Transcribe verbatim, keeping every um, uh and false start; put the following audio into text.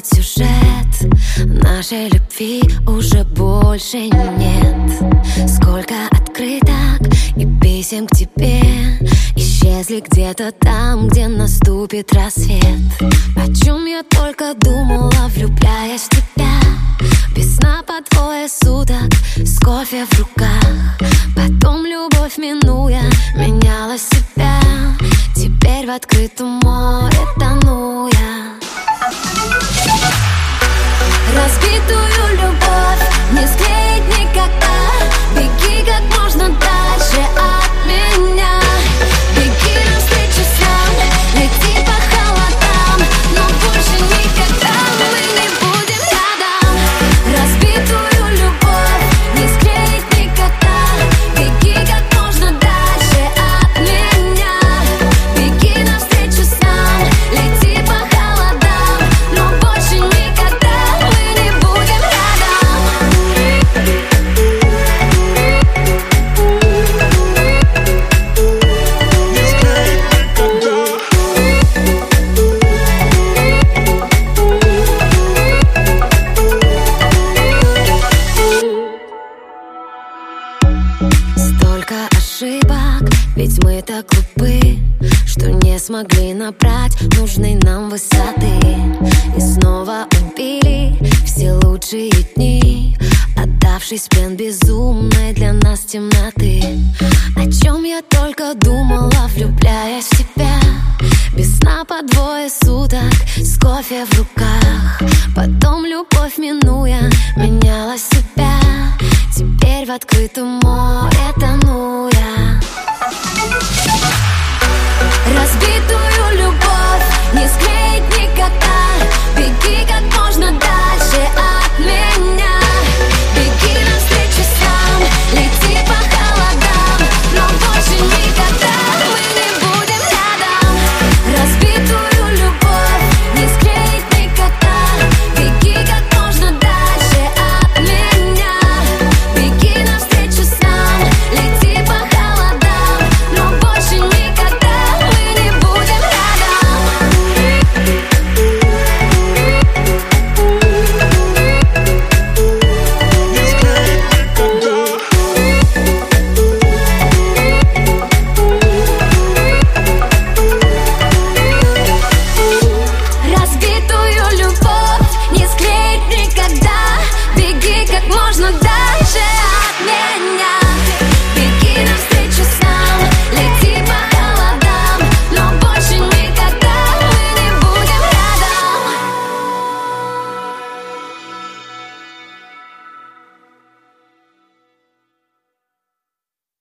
ведь сюжет нашей любви уже больше нет. Сколько открыток и писем к тебе исчезли где-то там, где наступит рассвет. О чем я только думала, влюбляясь в тебя. Без сна по двое суток, с кофе в руках. Потом любовь минуя, меняла себя. Теперь в открытом море тону я. Разбитую любовь не склеить никогда. Беги как можно дальше от меня. Беги навстречу снам, лети по холодам. Но больше никогда мы не будем рядом. Разбитую любовь не склеить никогда. Беги как можно дальше от меня. Беги навстречу снам, лети по холодам. Но больше никогда мы не будем рядом. Столько ошибок, ведь мы так глупы, что не смогли набрать нужной нам высоты. И снова убили все лучшие дни, отдавшись в плен безумной для нас темноты. О чем я только думала, влюбляясь в тебя. Без сна по двое суток, с кофе в руках. Потом любовь минуя, меняла себя. Теперь в открытом море